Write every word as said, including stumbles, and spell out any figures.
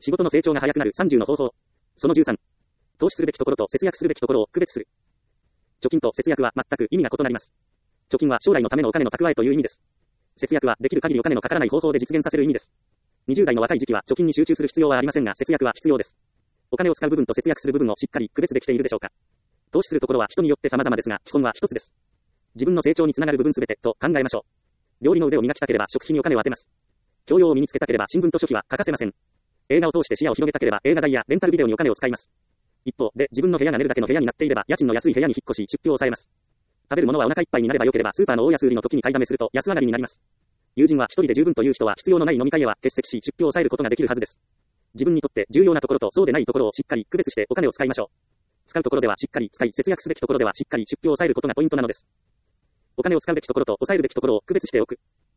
仕事の成長が早くなるさんじゅうの方法。そのじゅうさん。投資するべきところと節約するべきところを区別する。貯金と節約は全く意味が異なります。貯金は将来のためのお金の蓄えという意味です。節約はできる限りお金のかからない方法で実現させる意味です。にじゅう代の若い時期は貯金に集中する必要はありませんが、節約は必要です。お金を使う部分と節約する部分をしっかり区別できているでしょうか。投資するところは人によって様々ですが、基本は一つです。自分の成長につながる部分すべてと考えましょう。料理の腕を磨きたければ食費にお金を当てます。教養を身につけたければ新聞と書費は欠かせません。映画を通して視野を広げたければ映画代やレンタルビデオにお金を使います。一方で自分の部屋が寝るだけの部屋になっていれば家賃の安い部屋に引っ越し出費を抑えます。食べるものはお腹いっぱいになれば良ければスーパーの大安売りの時に買いだめすると安上がりになります。友人は一人で十分という人は必要のない飲み会へは欠席し出費を抑えることができるはずです。自分にとって重要なところとそうでないところをしっかり区別してお金を使いましょう。使うところではしっかり使い、節約すべきところではしっかり出費を抑えることがポイントなのです。お金を使うべきところと抑えるべきところを区別しておく。